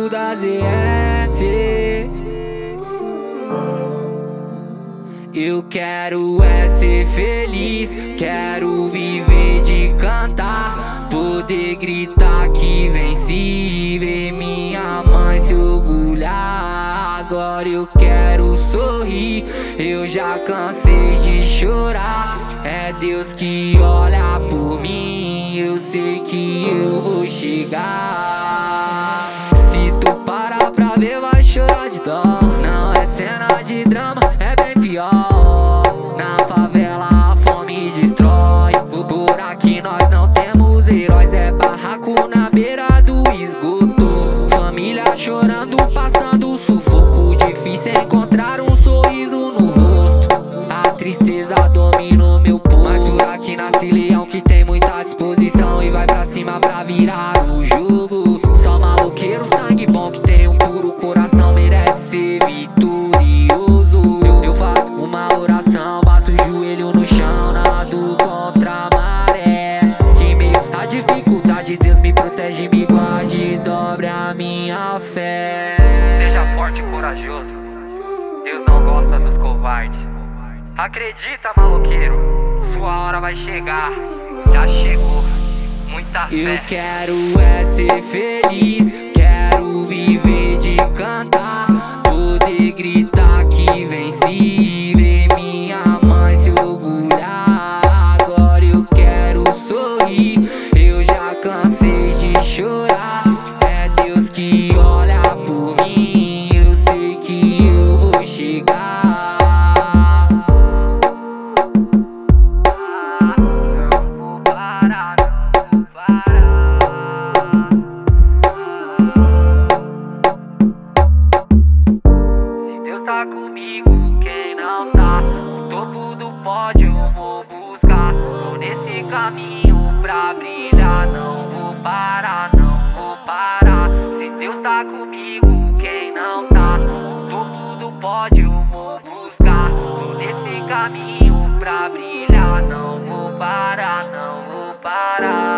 mano da ZS. Eu quero ser feliz, quero viver de cantar, poder gritar que venci, ver minha mãe se orgulhar. Agora eu quero sorrir, eu já cansei de chorar. É Deus que olha por mim, eu sei que eu vou chegar. Se tu parar pra ver, vai chorar de dó. Não é cena de drama, é bem pior. Na favela a fome destrói. Por aqui nós não temos heróis, é barraco na beira do esgoto. Família chorando, passando sufoco. Difícil encontrar um sorriso no rosto. A tristeza domina o meu povo. Mas por aqui nasce leão que tem muita disposição e vai pra cima pra virar o jogo. Só maloqueiro, sangue bom que tem um puro coração, merece ser vitorioso. Eu faço uma oração, bato o joelho no chão, nado contra a maré. Que meio a dificuldade, Deus me protege, me guarde, dobre a minha fé. Seja forte e corajoso, Deus não gosta dos covardes. Acredita, maloqueiro, sua hora vai chegar. Já chegou, muita fé. Eu quero ser feliz, quero viver de cantar, poder gritar que venci, ver minha mãe se orgulhar. Agora eu quero sorrir, eu já cansei de chorar. É Deus que olha por mim, eu sei que eu vou chegar. Tá comigo, quem não tá no topo do pódio eu vou buscar. Tô nesse caminho pra brilhar, não vou parar, não vou parar. Se Deus tá comigo, quem não tá no topo do pódio eu vou buscar. Tô nesse caminho pra brilhar, não vou parar, não vou parar.